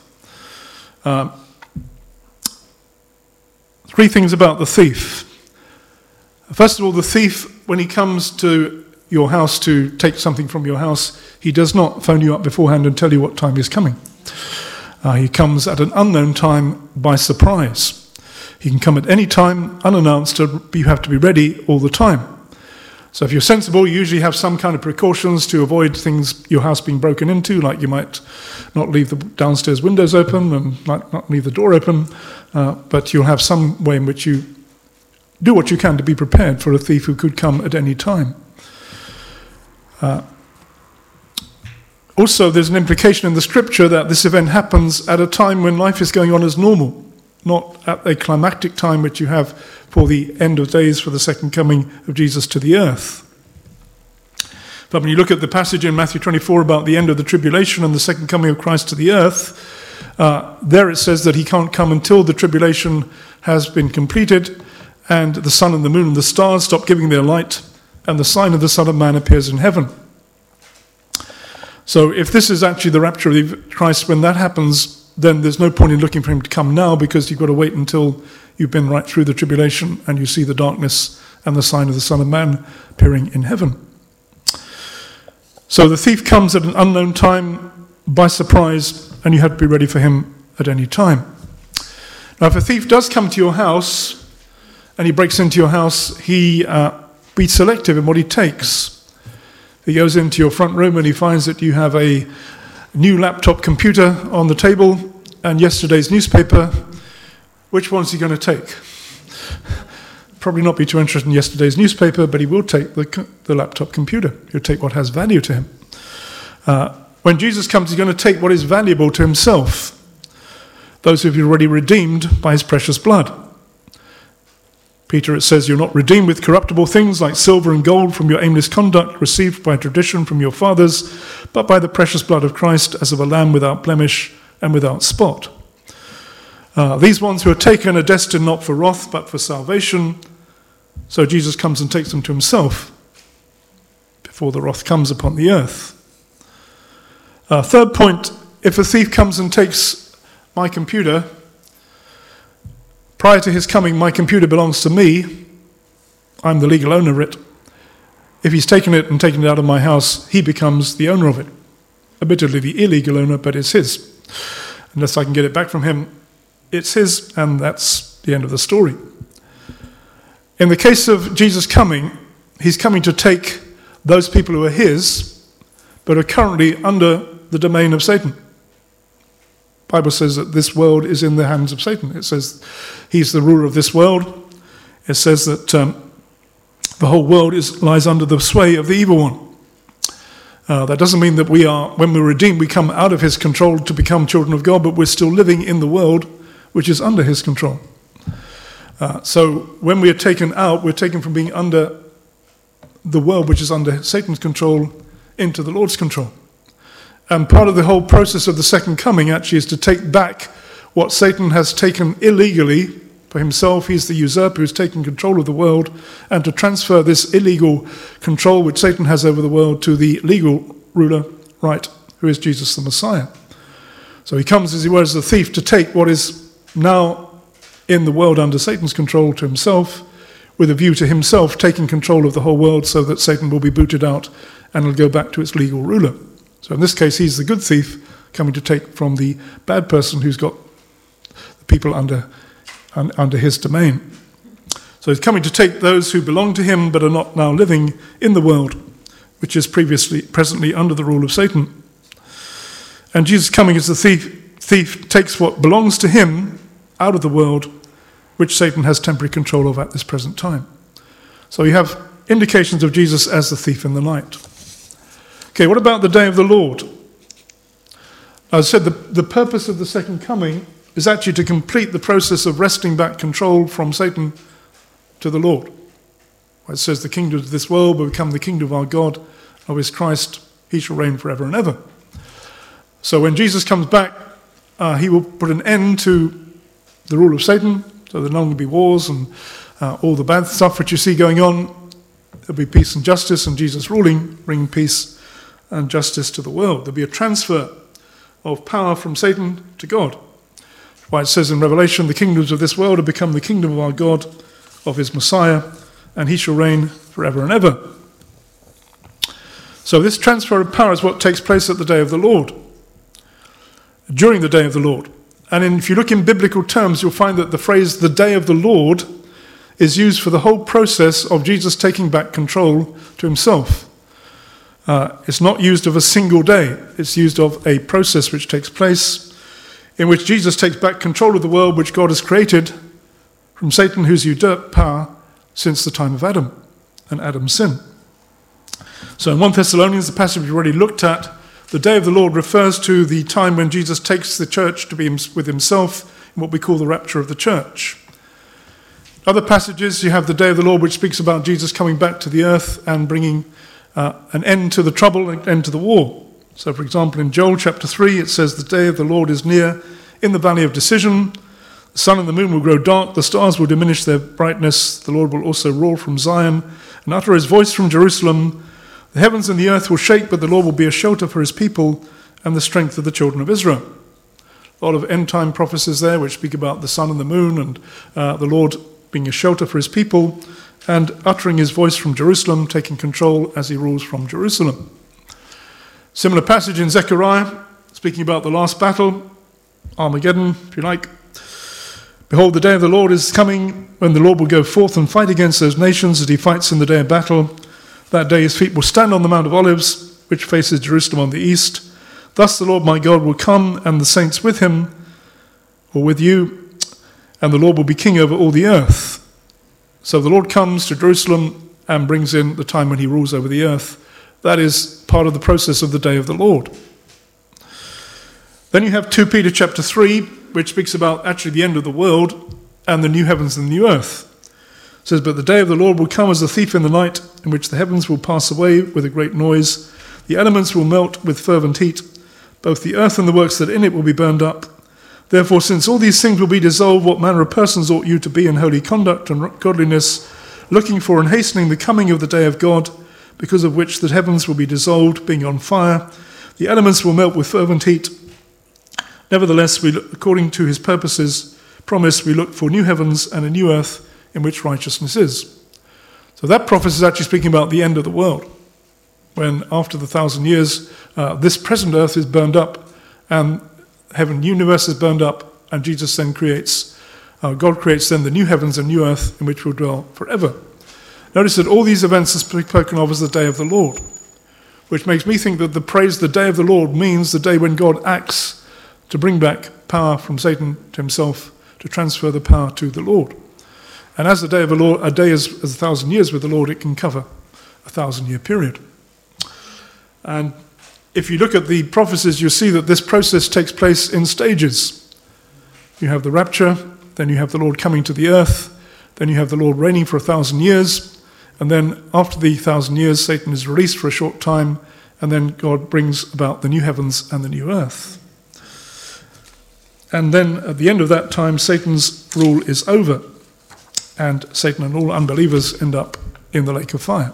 Three things about the thief. First of all, the thief, when he comes to your house to take something from your house, he does not phone you up beforehand and tell you what time he's coming. He comes at an unknown time by surprise. He can come at any time, unannounced, and you have to be ready all the time. So if you're sensible, you usually have some kind of precautions to avoid things, your house being broken into, like you might not leave the downstairs windows open and might not leave the door open, but you'll have some way in which you do what you can to be prepared for a thief who could come at any time. Also, there's an implication in the scripture that this event happens at a time when life is going on as normal, not at a climactic time which you have for the end of days for the second coming of Jesus to the earth. But when you look at the passage in Matthew 24 about the end of the tribulation and the second coming of Christ to the earth, there it says that he can't come until the tribulation has been completed and the sun and the moon and the stars stop giving their light and the sign of the Son of Man appears in heaven. So if this is actually the rapture of Christ, when that happens, then there's no point in looking for him to come now because you've got to wait until you've been right through the tribulation and you see the darkness and the sign of the Son of Man appearing in heaven. So the thief comes at an unknown time by surprise and you have to be ready for him at any time. Now if a thief does come to your house and he breaks into your house, he be selective in what he takes. He goes into your front room and he finds that you have a new laptop computer on the table and yesterday's newspaper. Which one's he going to take? Probably not be too interested in yesterday's newspaper, but he will take the laptop computer. He'll take what has value to him. When Jesus comes, he's going to take what is valuable to himself. Those who have been already redeemed by his precious blood. Peter, it says, you're not redeemed with corruptible things like silver and gold from your aimless conduct received by tradition from your fathers, but by the precious blood of Christ as of a lamb without blemish and without spot. These ones who are taken are destined not for wrath, but for salvation. So Jesus comes and takes them to himself before the wrath comes upon the earth. Third point, if a thief comes and takes my computer, prior to his coming, my computer belongs to me. I'm the legal owner of it. If he's taken it and taken it out of my house, he becomes the owner of it. admittedly the illegal owner, but it's his. Unless I can get it back from him, it's his, and that's the end of the story. In the case of Jesus coming, he's coming to take those people who are his, but are currently under the domain of Satan. The Bible says that this world is in the hands of Satan. It says he's the ruler of this world. It says that the whole world lies under the sway of the evil one. That doesn't mean that when we're redeemed, we come out of his control to become children of God, but we're still living in the world which is under his control. So when we are taken out, we're taken from being under the world which is under Satan's control into the Lord's control. And part of the whole process of the second coming actually is to take back what Satan has taken illegally for himself. He's the usurper who's taken control of the world, and to transfer this illegal control which Satan has over the world to the legal ruler, right, who is Jesus the Messiah. So he comes, as he were, as a thief to take what is now in the world under Satan's control to himself, with a view to himself taking control of the whole world so that Satan will be booted out and will go back to its legal ruler. So in this case, he's the good thief coming to take from the bad person who's got the people under his domain. So he's coming to take those who belong to him but are not now living in the world, which is presently under the rule of Satan. And Jesus coming as the thief takes what belongs to him out of the world, which Satan has temporary control of at this present time. So you have indications of Jesus as the thief in the night. Okay, what about the day of the Lord? As I said, the purpose of the second coming is actually to complete the process of wresting back control from Satan to the Lord. It says the kingdom of this world will become the kingdom of our God, of his Christ. He shall reign forever and ever. So when Jesus comes back, he will put an end to the rule of Satan. So there'll no longer be wars and all the bad stuff which you see going on. There'll be peace and justice, and Jesus ruling, bringing peace and justice to the world. There'll be a transfer of power from Satan to God. Why it says in Revelation, the kingdoms of this world have become the kingdom of our God, of his Messiah, and he shall reign forever and ever. So this transfer of power is what takes place at the day of the Lord, during the day of the Lord. And if you look in biblical terms, you'll find that the phrase, the day of the Lord, is used for the whole process of Jesus taking back control to himself. It's not used of a single day. It's used of a process which takes place in which Jesus takes back control of the world which God has created from Satan, who's usurped power since the time of Adam and Adam's sin. So in 1 Thessalonians, the passage we've already looked at, the day of the Lord refers to the time when Jesus takes the church to be with himself in what we call the rapture of the church. Other passages, you have the day of the Lord, which speaks about Jesus coming back to the earth and bringing an end to the trouble, an end to the war. So, for example, in Joel chapter 3, it says, the day of the Lord is near in the valley of decision. The sun and the moon will grow dark, the stars will diminish their brightness. The Lord will also roar from Zion and utter his voice from Jerusalem. The heavens and the earth will shake, but the Lord will be a shelter for his people and the strength of the children of Israel. A lot of end-time prophecies there which speak about the sun and the moon and the Lord being a shelter for his people and uttering his voice from Jerusalem, taking control as he rules from Jerusalem. Similar passage in Zechariah, speaking about the last battle, Armageddon, if you like. Behold, the day of the Lord is coming, when the Lord will go forth and fight against those nations as he fights in the day of battle. That day his feet will stand on the Mount of Olives, which faces Jerusalem on the east. Thus the Lord my God will come, and the saints with him, or with you, and the Lord will be king over all the earth. So the Lord comes to Jerusalem and brings in the time when he rules over the earth. That is part of the process of the day of the Lord. Then you have 2 Peter chapter 3, which speaks about actually the end of the world and the new heavens and the new earth. It says, but the day of the Lord will come as a thief in the night, in which the heavens will pass away with a great noise. The elements will melt with fervent heat. Both the earth and the works that in it will be burned up. Therefore, since all these things will be dissolved, what manner of persons ought you to be in holy conduct and godliness, looking for and hastening the coming of the day of God, because of which the heavens will be dissolved, being on fire. The elements will melt with fervent heat. Nevertheless, according to his promise, we look for new heavens and a new earth in which righteousness is. So that prophecy is actually speaking about the end of the world. when after the 1,000 years, this present earth is burned up, and heaven, universe is burned up, and Jesus then creates, God creates then the new heavens and new earth in which we'll dwell forever. Notice that all these events are spoken of as the day of the Lord, which makes me think that the phrase the day of the Lord means the day when God acts to bring back power from Satan to himself, to transfer the power to the Lord. And as the day of the Lord, a day is as 1,000 years with the Lord, it can cover a 1,000-year period. And if you look at the prophecies, you see that this process takes place in stages. You have the rapture, then you have the Lord coming to the earth, then you have the Lord reigning for 1,000 years, and then after the 1,000 years, Satan is released for a short time, and then God brings about the new heavens and the new earth. And then at the end of that time, Satan's rule is over, and Satan and all unbelievers end up in the lake of fire.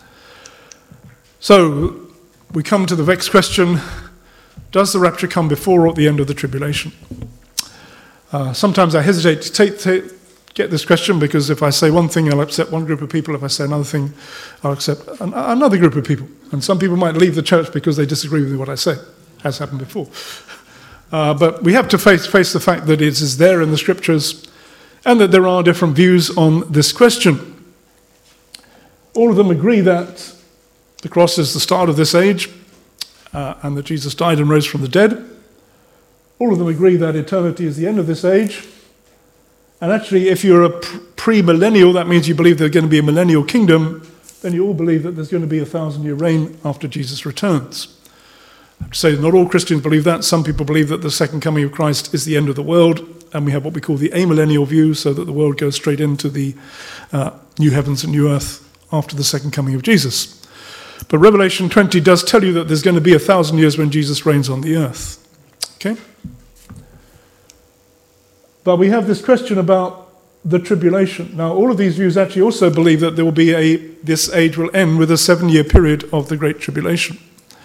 So we come to the vexed question, does the rapture come before or at the end of the tribulation? Sometimes I hesitate to get this question, because if I say one thing, I'll upset one group of people. If I say another thing, I'll upset another group of people. And some people might leave the church because they disagree with what I say, as happened before. But we have to face the fact that it is there in the scriptures, and that there are different views on this question. All of them agree that the cross is the start of this age, and that Jesus died and rose from the dead. All of them agree that eternity is the end of this age. And actually, if you're a pre-millennial, that means you believe there's going to be a millennial kingdom, then you all believe that there's going to be a 1,000-year reign after Jesus returns. I have to say that not all Christians believe that. Some people believe that the second coming of Christ is the end of the world, and we have what we call the amillennial view, so that the world goes straight into the new heavens and new earth after the second coming of Jesus. But Revelation 20 does tell you that there's going to be 1,000 years when Jesus reigns on the earth. Okay? But we have this question about the tribulation. Now, all of these views actually also believe that there will be this age will end with a 7-year period of the Great Tribulation.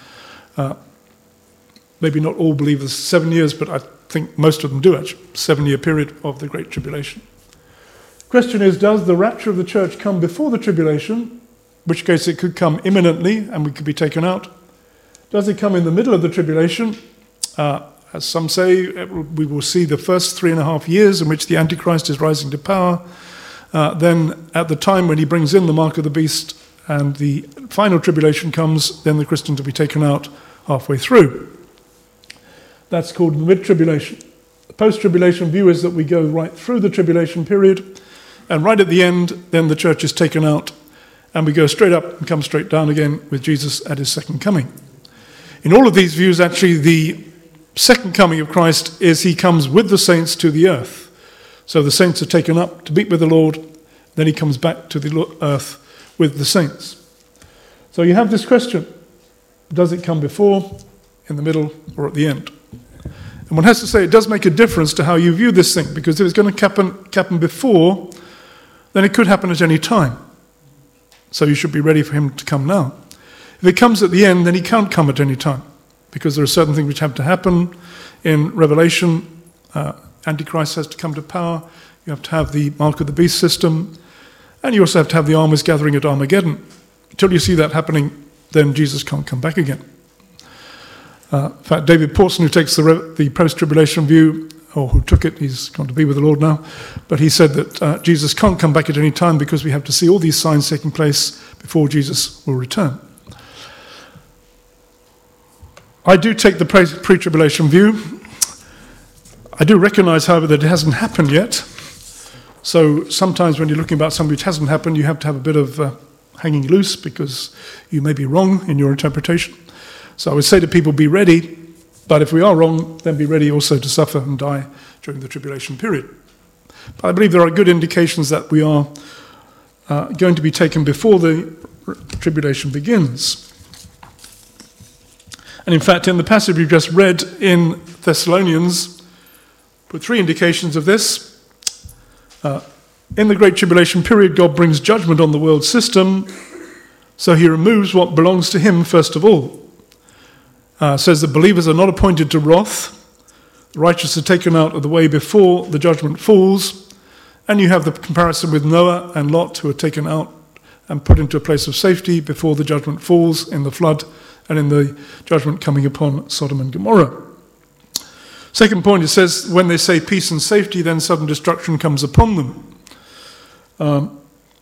Maybe not all believe there's 7 years, but I think most of them do actually. 7-year period of the Great Tribulation. Question is, does the rapture of the church come before the tribulation? In which case it could come imminently and we could be taken out. Does it come in the middle of the tribulation? As some say, we will see the first 3.5 years in which the Antichrist is rising to power. Then at the time when he brings in the mark of the beast and the final tribulation comes, then the Christians will be taken out halfway through. That's called the mid-tribulation. The post-tribulation view is that we go right through the tribulation period, and right at the end, then the church is taken out, and we go straight up and come straight down again with Jesus at his second coming. In all of these views, actually, the second coming of Christ is he comes with the saints to the earth. So the saints are taken up to meet with the Lord, then he comes back to the earth with the saints. So you have this question, does it come before, in the middle, or at the end? And one has to say it does make a difference to how you view this thing, because if it's going to happen before, then it could happen at any time. So you should be ready for him to come now. If it comes at the end, then he can't come at any time, because there are certain things which have to happen. In Revelation, Antichrist has to come to power. You have to have the mark of the beast system. And you also have to have the armies gathering at Armageddon. Until you see that happening, then Jesus can't come back again. In fact, David Pawson, who takes the post-tribulation view, or who took it, he's gone to be with the Lord now, but he said that Jesus can't come back at any time because we have to see all these signs taking place before Jesus will return. I do take the pre-tribulation view. I do recognize, however, that it hasn't happened yet. So sometimes when you're looking about something which hasn't happened, you have to have a bit of hanging loose because you may be wrong in your interpretation. So I would say to people, be ready, but if we are wrong, then be ready also to suffer and die during the tribulation period. But I believe there are good indications that we are going to be taken before the tribulation begins. And in fact, in the passage we've just read in Thessalonians, put 3 indications of this. In the Great Tribulation period, God brings judgment on the world system, so he removes what belongs to him first of all. Says that believers are not appointed to wrath. The righteous are taken out of the way before the judgment falls. And you have the comparison with Noah and Lot, who are taken out and put into a place of safety before the judgment falls in the flood and in the judgment coming upon Sodom and Gomorrah. Second point, it says, when they say peace and safety, then sudden destruction comes upon them.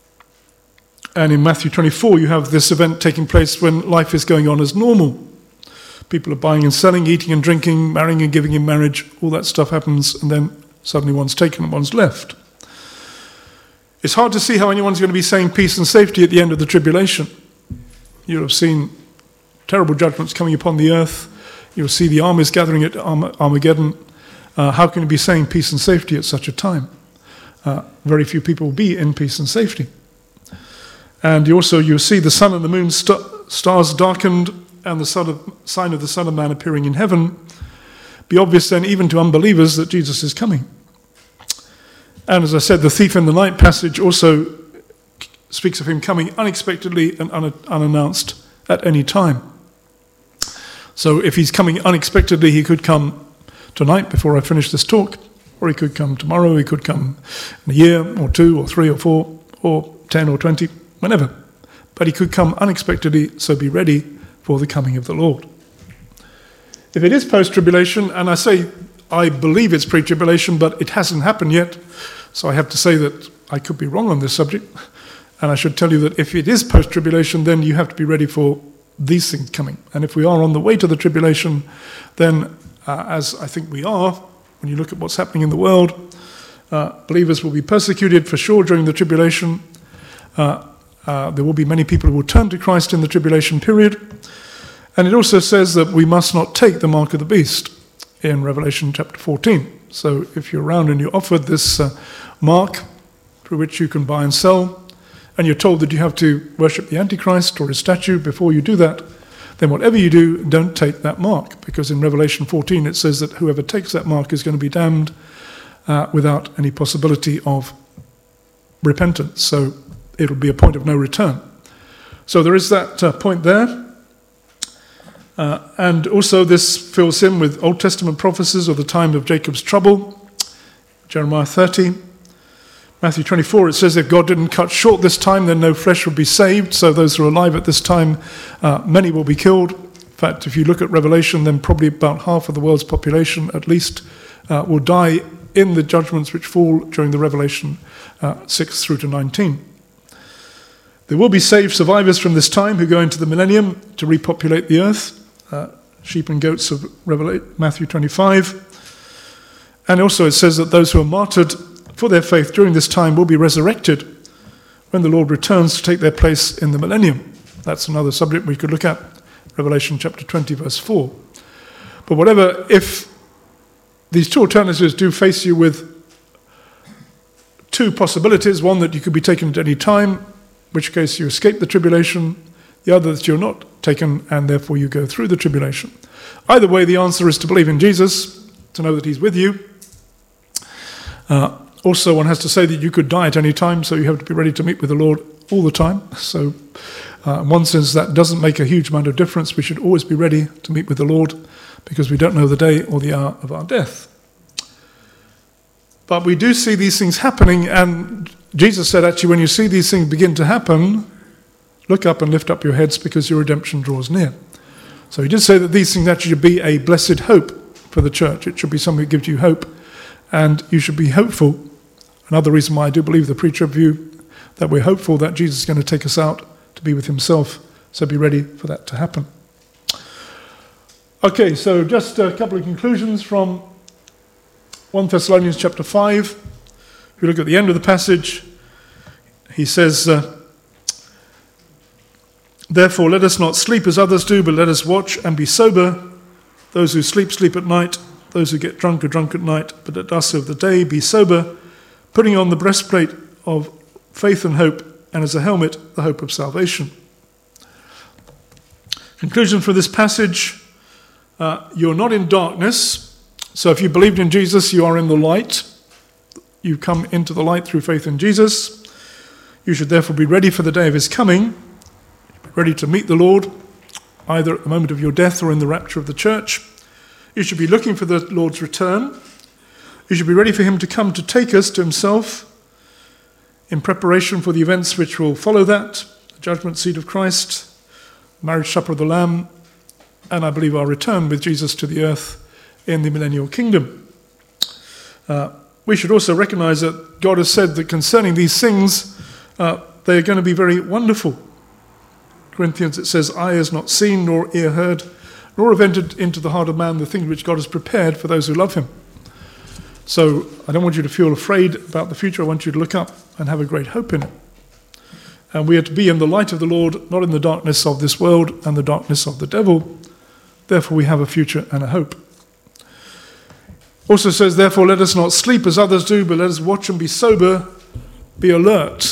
And in Matthew 24, you have this event taking place when life is going on as normal. People are buying and selling, eating and drinking, marrying and giving in marriage. All that stuff happens, and then suddenly one's taken and one's left. It's hard to see how anyone's going to be saying peace and safety at the end of the tribulation. You'll have seen terrible judgments coming upon the earth. You'll see the armies gathering at Armageddon. How can you be saying peace and safety at such a time? Very few people will be in peace and safety. And you'll see the sun and the moon stars darkened, and the sign of the Son of Man appearing in heaven. Be obvious then even to unbelievers that Jesus is coming. And as I said, the thief in the night passage also speaks of him coming unexpectedly and unannounced at any time. So if he's coming unexpectedly, he could come tonight before I finish this talk, or he could come tomorrow, he could come in a year or 2 or 3 or 4 or 10 or 20, whenever. But he could come unexpectedly, so be ready for the coming of the Lord. If it is post-tribulation, and I say I believe it's pre-tribulation, but it hasn't happened yet, so I have to say that I could be wrong on this subject, and I should tell you that if it is post-tribulation, then you have to be ready for these things coming. And if we are on the way to the tribulation, then as I think we are, when you look at what's happening in the world, believers will be persecuted for sure during the tribulation. There will be many people who will turn to Christ in the tribulation period. And it also says that we must not take the mark of the beast in Revelation chapter 14. So if you're around and you're offered this mark through which you can buy and sell, and you're told that you have to worship the Antichrist or his statue before you do that, then whatever you do, don't take that mark. Because in Revelation 14 it says that whoever takes that mark is going to be damned without any possibility of repentance. So it'll be a point of no return. So there is that point there. And also this fills in with Old Testament prophecies of the time of Jacob's trouble. Jeremiah 30. Matthew 24, it says if God didn't cut short this time, then no flesh would be saved. So those who are alive at this time, many will be killed. In fact, if you look at Revelation, then probably about half of the world's population at least will die in the judgments which fall during the Revelation 6 through to 19. There will be saved survivors from this time who go into the millennium to repopulate the earth, sheep and goats of Matthew 25. And also it says that those who are martyred for their faith during this time will be resurrected when the Lord returns to take their place in the millennium. That's another subject we could look at, Revelation chapter 20, verse 4. But whatever, if these two alternatives do face you with two possibilities, one that you could be taken at any time, in which case you escape the tribulation, the other that you're not taken and therefore you go through the tribulation. Either way, the answer is to believe in Jesus, to know that he's with you. Also, one has to say that you could die at any time, so you have to be ready to meet with the Lord all the time. So, in one sense, that doesn't make a huge amount of difference. We should always be ready to meet with the Lord because we don't know the day or the hour of our death. But we do see these things happening, and Jesus said, actually, when you see these things begin to happen, look up and lift up your heads because your redemption draws near. So he did say that these things actually should be a blessed hope for the church. It should be something that gives you hope, and you should be hopeful. Another reason why I do believe the pre-trib view, that we're hopeful that Jesus is going to take us out to be with himself, so be ready for that to happen. Okay, so just a couple of conclusions from 1 Thessalonians chapter 5. If you look at the end of the passage, he says, therefore let us not sleep as others do, but let us watch and be sober. Those who sleep, sleep at night. Those who get drunk are drunk at night. But at dusk of the day, be sober, putting on the breastplate of faith and hope, and as a helmet, the hope of salvation. Conclusion for this passage, you're not in darkness. So if you believed in Jesus, you are in the light. You come into the light through faith in Jesus. You should therefore be ready for the day of his coming, ready to meet the Lord, either at the moment of your death or in the rapture of the church. You should be looking for the Lord's return. You should be ready for him to come to take us to himself in preparation for the events which will follow that. the judgment seat of Christ, marriage supper of the Lamb, and I believe our return with Jesus to the earth in the millennial kingdom. We should also recognize that God has said that concerning these things, they are going to be very wonderful. Corinthians, it says, eye has not seen, nor ear heard, nor have entered into the heart of man the things which God has prepared for those who love him. So I don't want you to feel afraid about the future. I want you to look up and have a great hope in it. And we are to be in the light of the Lord, not in the darkness of this world and the darkness of the devil. Therefore we have a future and a hope. Also says, therefore let us not sleep as others do, but let us watch and be sober, be alert.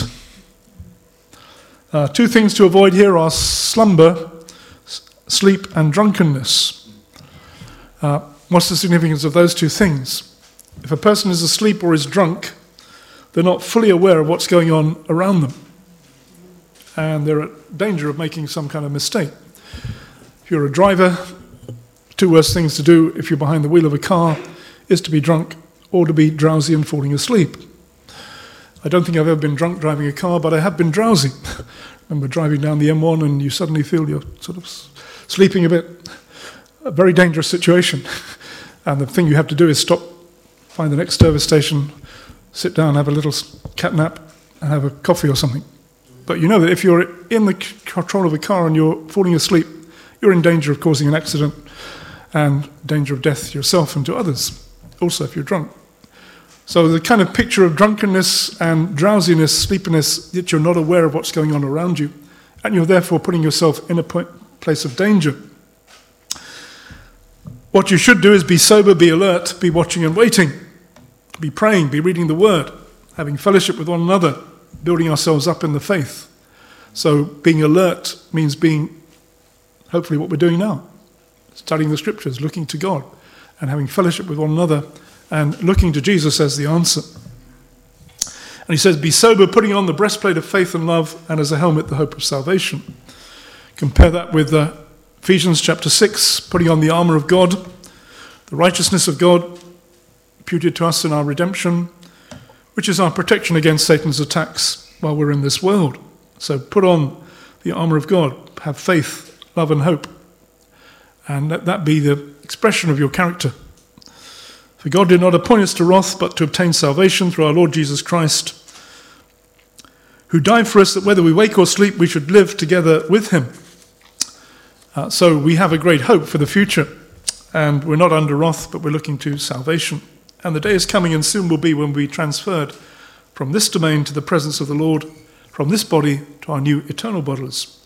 Two things to avoid here are slumber, sleep, and drunkenness. What's the significance of those two things? If a person is asleep or is drunk, they're not fully aware of what's going on around them. And they're at danger of making some kind of mistake. If you're a driver, two worst things to do if you're behind the wheel of a car is to be drunk or to be drowsy and falling asleep. I don't think I've ever been drunk driving a car, but I have been drowsy. I remember driving down the M1 and you suddenly feel you're sort of sleeping a bit. A very dangerous situation. And the thing you have to do is stop, find the next service station, sit down, have a little cat nap, and have a coffee or something. But you know that if you're in the control of a car and you're falling asleep, you're in danger of causing an accident and danger of death to yourself and to others, also if you're drunk. So the kind of picture of drunkenness and drowsiness, sleepiness, that you're not aware of what's going on around you, and you're therefore putting yourself in a place of danger. What you should do is be sober, be alert, be watching and waiting, be praying, be reading the word, having fellowship with one another, building ourselves up in the faith. So being alert means being, hopefully what we're doing now, studying the scriptures, looking to God, and having fellowship with one another, and looking to Jesus as the answer. And he says, be sober, putting on the breastplate of faith and love, and as a helmet, the hope of salvation. Compare that with Ephesians chapter 6, putting on the armour of God, the righteousness of God, imputed to us in our redemption, which is our protection against Satan's attacks while we're in this world. So put on the armour of God, have faith, love and hope, and let that be the expression of your character. For God did not appoint us to wrath, but to obtain salvation through our Lord Jesus Christ, who died for us that whether we wake or sleep, we should live together with him. So we have a great hope for the future, and we're not under wrath, but we're looking to salvation. And the day is coming and soon will be when we transferred from this domain to the presence of the Lord, from this body to our new eternal bodies.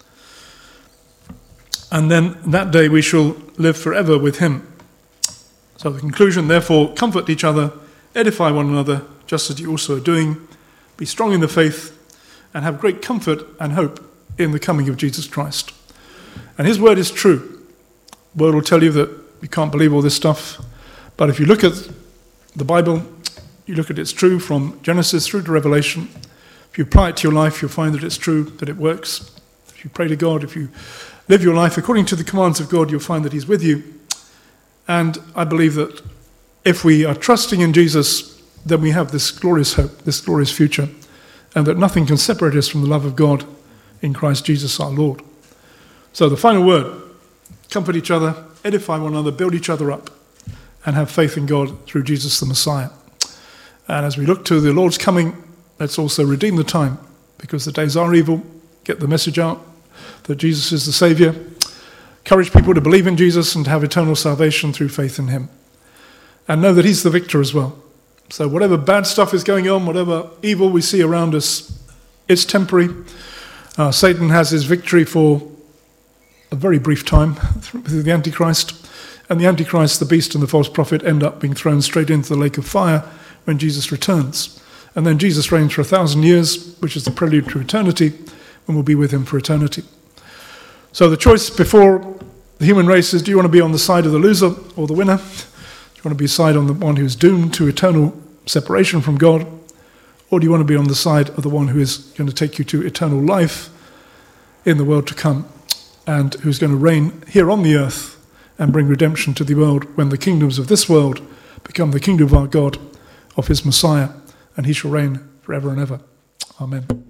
And then that day we shall live forever with him. So the conclusion, therefore, comfort each other, edify one another, just as you also are doing. Be strong in the faith, and have great comfort and hope in the coming of Jesus Christ. And his word is true. The word will tell you that you can't believe all this stuff, but if you look at the Bible, you look at it's true from Genesis through to Revelation. If you apply it to your life, you'll find that it's true, that it works. If you pray to God, if you live your life according to the commands of God, you'll find that he's with you. And I believe that if we are trusting in Jesus, then we have this glorious hope, this glorious future, and that nothing can separate us from the love of God in Christ Jesus our Lord. So the final word, comfort each other, edify one another, build each other up, and have faith in God through Jesus the Messiah. And as we look to the Lord's coming, let's also redeem the time, because the days are evil. Get the message out that Jesus is the Saviour. Encourage people to believe in Jesus and to have eternal salvation through faith in him. And know that he's the victor as well. So whatever bad stuff is going on, whatever evil we see around us, it's temporary. Satan has his victory for a very brief time through the Antichrist. And the Antichrist, the beast and the false prophet end up being thrown straight into the lake of fire when Jesus returns. And then Jesus reigns for 1,000 years, which is the prelude to eternity, and we'll be with him for eternity. So the choice before the human race is, do you want to be on the side of the loser or the winner? Do you want to be side on the one who is doomed to eternal separation from God? Or do you want to be on the side of the one who is going to take you to eternal life in the world to come, and who's going to reign here on the earth and bring redemption to the world when the kingdoms of this world become the kingdom of our God, of his Messiah, and he shall reign forever and ever. Amen.